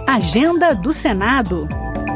Agenda do Senado.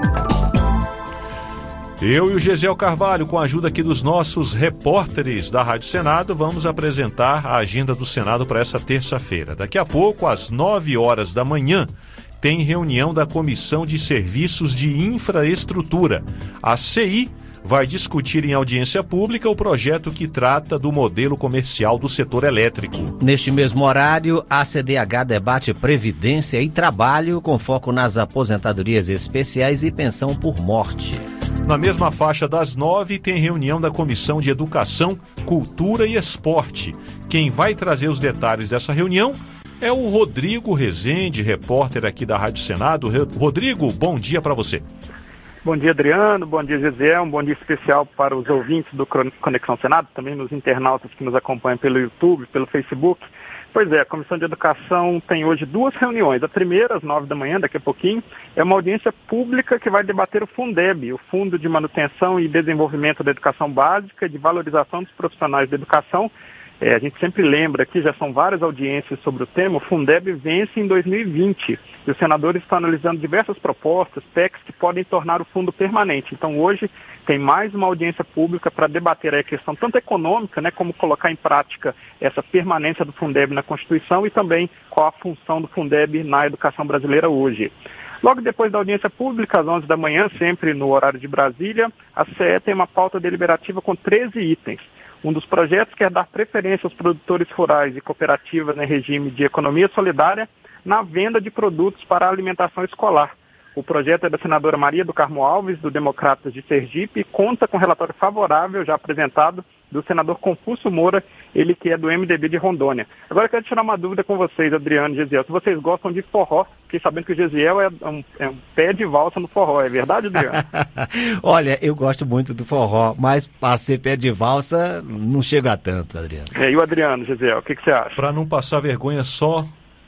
Eu e o Gesiel Carvalho, com a ajuda aqui dos nossos repórteres da Rádio Senado, vamos apresentar a agenda do Senado para essa terça-feira. Daqui a pouco, às 9 horas da manhã, tem reunião da Comissão de Serviços de Infraestrutura. A CI vai discutir em audiência pública o projeto que trata do modelo comercial do setor elétrico. Neste mesmo horário, a CDH debate Previdência e Trabalho, com foco nas aposentadorias especiais e pensão por morte. Na mesma faixa das 9, tem reunião da Comissão de Educação, Cultura e Esporte. Quem vai trazer os detalhes dessa reunião é o Rodrigo Rezende, repórter aqui da Rádio Senado. Rodrigo, bom dia para você. Bom dia, Adriano. Bom dia, Gesiel. Um bom dia especial para os ouvintes do Conexão Senado, também nos internautas que nos acompanham pelo YouTube, pelo Facebook. Pois é, a Comissão de Educação tem hoje 2 reuniões. A primeira, às 9 da manhã, daqui a pouquinho, é uma audiência pública que vai debater o Fundeb, o Fundo de Manutenção e Desenvolvimento da Educação Básica e de Valorização dos Profissionais da Educação. A gente sempre lembra que já são várias audiências sobre o tema. O Fundeb vence em 2020 e os senadores estão analisando diversas propostas, PECs, que podem tornar o fundo permanente. Então, hoje, tem mais uma audiência pública para debater a questão tanto econômica, né, como colocar em prática essa permanência do Fundeb na Constituição e também qual a função do Fundeb na educação brasileira hoje. Logo depois da audiência pública, às 11 da manhã, sempre no horário de Brasília, a CE tem uma pauta deliberativa com 13 itens. Um dos projetos quer dar preferência aos produtores rurais e cooperativas em regime de economia solidária na venda de produtos para a alimentação escolar. O projeto é da senadora Maria do Carmo Alves, do Democratas de Sergipe, e conta com relatório favorável já apresentado do senador Confúcio Moura, ele que é do MDB de Rondônia. Agora eu quero tirar uma dúvida com vocês, Adriano e Gesiel. Se vocês gostam de forró, fiquei sabendo que o Gesiel é um pé de valsa no forró, é verdade, Adriano? Olha, eu gosto muito do forró, mas para ser pé de valsa não chega a tanto, Adriano. E o Adriano, Gesiel, o que você acha? Para não passar vergonha, só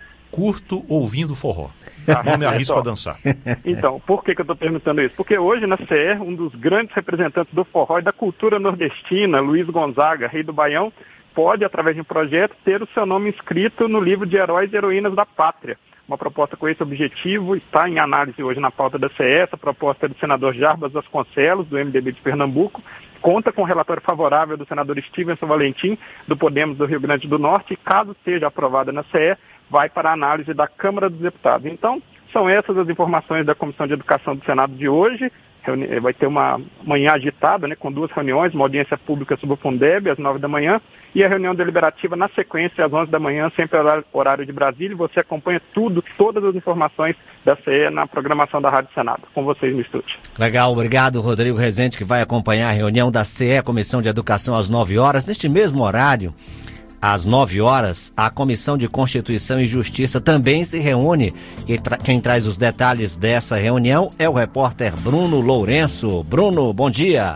curto ouvindo forró. Não me arrisco a dançar. Então, por que eu estou perguntando isso? Porque hoje na CE, um dos grandes representantes do forró e da cultura nordestina, Luiz Gonzaga, rei do Baião, pode, através de um projeto, ter o seu nome inscrito no livro de Heróis e Heroínas da Pátria. Uma proposta com esse objetivo está em análise hoje na pauta da CE. Essa proposta é do senador Jarbas Vasconcelos, do MDB de Pernambuco, conta com o relatório favorável do senador Stevenson Valentim, do Podemos do Rio Grande do Norte, e caso seja aprovada na CE, vai para a análise da Câmara dos Deputados. Então, são essas as informações da Comissão de Educação do Senado de hoje. Vai ter uma manhã agitada, né, com 2 reuniões, uma audiência pública sobre o Fundeb, às 9 da manhã, e a reunião deliberativa na sequência, às 11 da manhã, sempre horário de Brasília. Você acompanha todas as informações da CE na programação da Rádio Senado. Com vocês no estúdio. Legal, obrigado, Rodrigo Rezende, que vai acompanhar a reunião da CE, Comissão de Educação, às 9 horas. Neste mesmo horário, às 9 horas, a Comissão de Constituição e Justiça também se reúne. Quem traz os detalhes dessa reunião é o repórter Bruno Lourenço. Bruno, bom dia.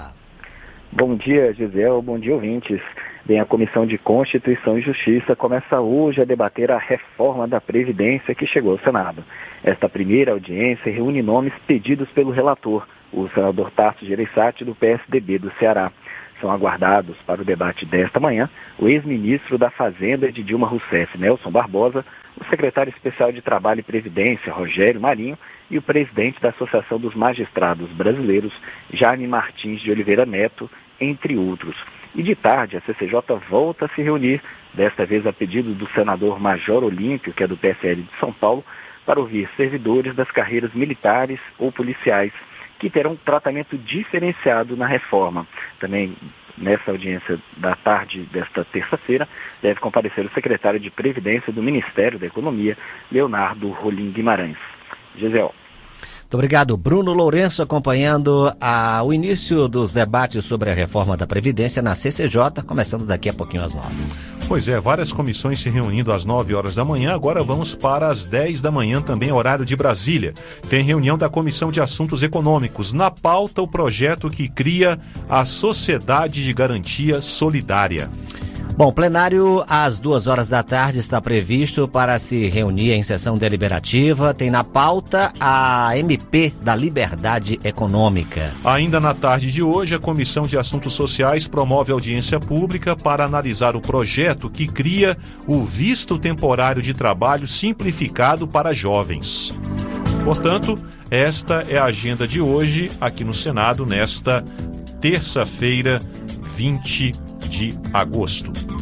Bom dia, Gesiel. Bom dia, ouvintes. Bem, a Comissão de Constituição e Justiça começa hoje a debater a reforma da Previdência que chegou ao Senado. Esta primeira audiência reúne nomes pedidos pelo relator, o senador Tasso Gereissati, do PSDB do Ceará. São aguardados para o debate desta manhã o ex-ministro da Fazenda de Dilma Rousseff, Nelson Barbosa, o secretário especial de Trabalho e Previdência, Rogério Marinho, e o presidente da Associação dos Magistrados Brasileiros, Jaime Martins de Oliveira Neto, entre outros. E de tarde, a CCJ volta a se reunir, desta vez a pedido do senador Major Olímpio, que é do PSL de São Paulo, para ouvir servidores das carreiras militares ou policiais, que terão um tratamento diferenciado na reforma. Também, nessa audiência da tarde desta terça-feira, deve comparecer o secretário de Previdência do Ministério da Economia, Leonardo Rolim Guimarães. Gesiel. Muito obrigado, Bruno Lourenço, acompanhando o início dos debates sobre a reforma da Previdência na CCJ, começando daqui a pouquinho às 9. Pois é, várias comissões se reunindo às 9 horas da manhã, agora vamos para as 10 da manhã, também horário de Brasília. Tem reunião da Comissão de Assuntos Econômicos. Na pauta, o projeto que cria a Sociedade de Garantia Solidária. Bom, plenário às 2 horas da tarde está previsto para se reunir em sessão deliberativa. Tem na pauta a MP da Liberdade Econômica. Ainda na tarde de hoje, a Comissão de Assuntos Sociais promove audiência pública para analisar o projeto que cria o visto temporário de trabalho simplificado para jovens. Portanto, esta é a agenda de hoje aqui no Senado, nesta terça-feira, 20 de agosto.